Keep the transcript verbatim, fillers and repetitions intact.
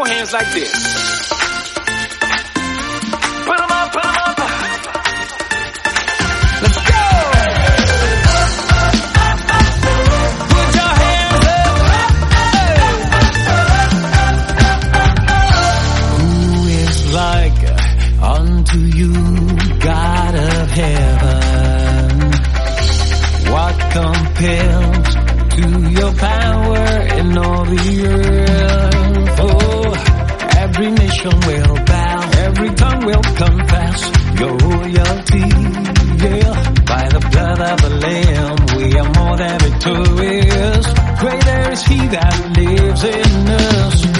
hands like this. Put them up, put them up. Let's go. Put your hands up. Who is like unto you, God of heaven? What compares to your power in all the earth? Oh, every nation will bow, every tongue will confess your royalty. Yeah, by the blood of the Lamb, we are more than victorious. Greater is He that lives in us.